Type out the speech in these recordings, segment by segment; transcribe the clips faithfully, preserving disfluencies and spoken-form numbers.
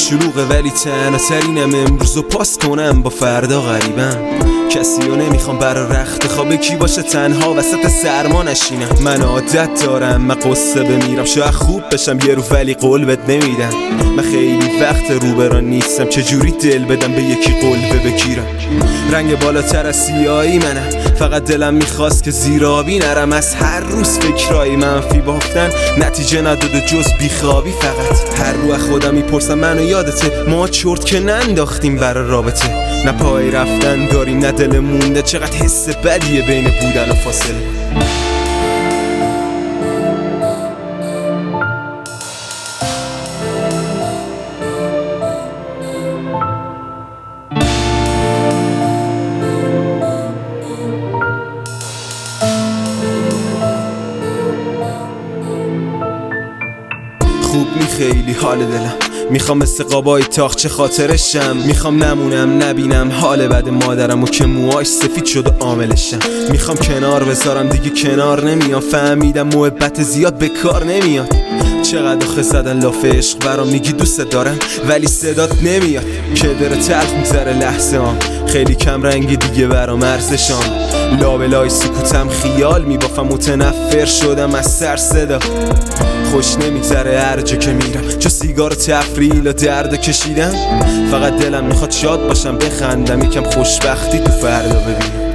شلوغه ولی تنها ترینم، امروز رو پاس کنم با فردا غریبم. کسی رو نمیخوام برا رخت خواب کی باشه تنها وسط سرما نشینم. من عادت دارم من قصه بمیرم، شاید خوب بشم یه رو ولی قول بد نمیدم. من خیلی وقت روبران نیستم، چجوری دل بدم به یکی قلبه بگیرم. رنگ بالاتر از سیاهی منم، فقط دلم میخواست که زیرابی نرم. از هر روز فکرای منفی بافتن نتیجه نداده جز بیخوابی. فقط هر رو خودم میپرسم منو یادته ما چرت که ننداختیم برا رابطه. نه پای رفتن داریم نه دل مونده، چقدر حس بدیه بین بودن و فاصله. خوب می خیلی حال دلم، میخوام مثل قابای تاخچه خاطرشم. میخوام نمونم نبینم حال بد مادرم و که موهاش سفید شد و عاملشم. میخوام کنار بذارم دیگه کنار نمیام، فهمیدم محبت زیاد به کار نمیاد. چقدر آخه زدن لاف عشق برام، میگی دوست دارم ولی صدات نمیاد. که داره تلخ میگذره لحظه هم، خیلی کم رنگی دیگه برام ارزشام. لابلای سکوتم خیال میبافم، متنفر شدم از سر صدا. خوش نمیگذره هر جا که میرم، چه سیگار و تفریل و درد کشیدم. فقط دلم میخواد شاد باشم بخندم، یکم خوشبختی تو فردا ببینم.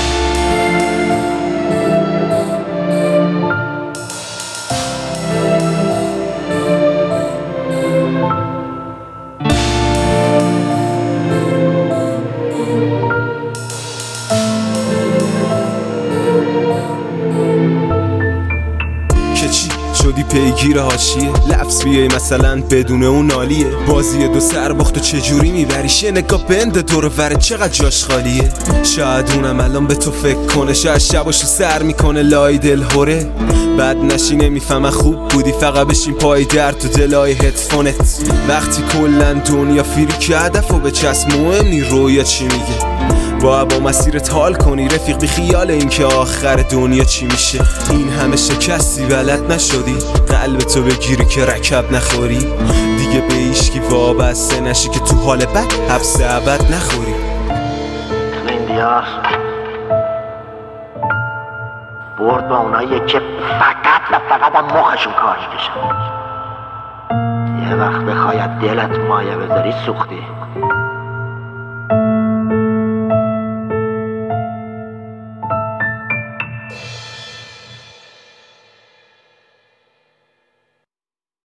شدی پیگیر حاشیه لفظ بیای مثلا بدون اون نالیه. بازی دو سر باخت و چجوری میبریش، یه نگاه بنده دور وره چقدر جاش خالیه. شاید اونم الان به تو فکر کنه، شاید شباشو سر میکنه لای دل هوره. بعد نشی نمیفهمم خوب بودی، فقط بشین پای درد تو دلای هدفونت. وقتی کلن دنیا فیری که هدفو به چسب مهم نی رویا چی میگه. با با مسیرت حال کنی رفیق، بی خیال این که آخر دنیا چی میشه. این همه شکستی بلد نشدی قلب تو بگیری که رکب نخوری. دیگه به هیچکی وابسته نشی که تو حال بد حبس ابد نخوری. تو این دیار برد با اونایی که فقط و فقط هم مخشون کار میکشن. یه وقت بخواید دلت مایه بذاری سوختی.